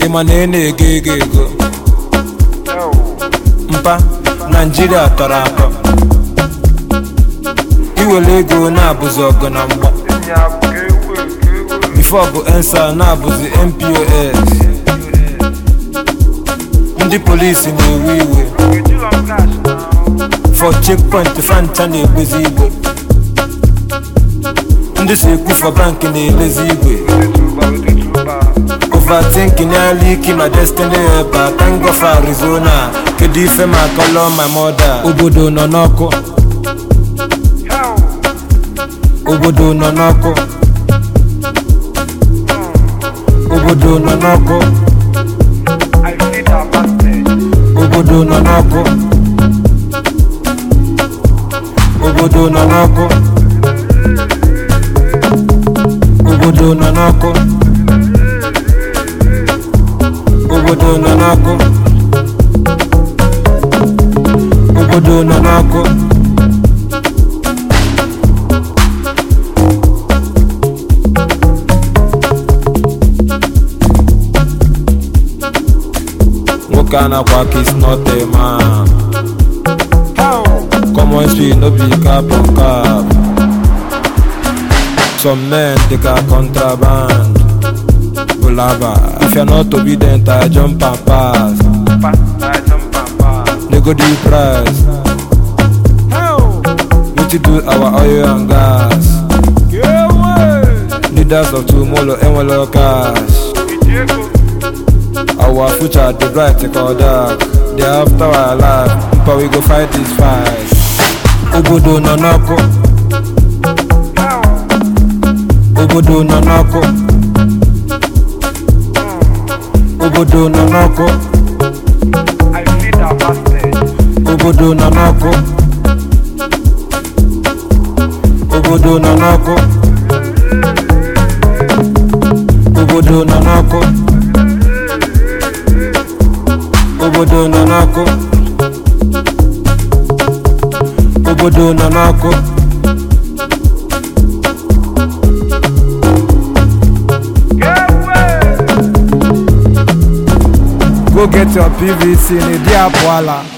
ịmana na-ego ego mpa Nigeria tọrọ atọ iwere ego na-abụzi ọgụ na mgba before bụ ensa na-abụzi MPOS ndị polisi na-ewe iwe for checkpoint fancha na-egbezi igwe ndị si ekwu bank na-elezi igwe overthinking early iki my destiny helper thank God for Arizona kedu ife ma akọlọ my mother obodo nọ n'ọkụ obodo nọ n'ọkụ obodo nọ n'ọkụ obodo nọ n'ọkụ obodo nọ n'ọkụ obodo nọ n'ọkụ obodo nọ n'ọkụ obodo nọ n'ọkụ nwoke a na-akwa aka is not a man common street no be cap on cap some men take a contraband Bulaba. If you're not obedient, I jump and pass. They go the price. What you do our oil and gas? Leaders of tomorrow and cash. Our future the bright or dark. They after our life, but we go fight this fight. Obodo no noko. Obodo no noko. Obodo nọ n'ọkụ obodo nọ n'ọkụ obodo nọ n'ọkụ obodo nọ n'ọkụ obodo nọ n'ọkụ obodo nọ n'ọkụ go get your PVC in the Diapoala.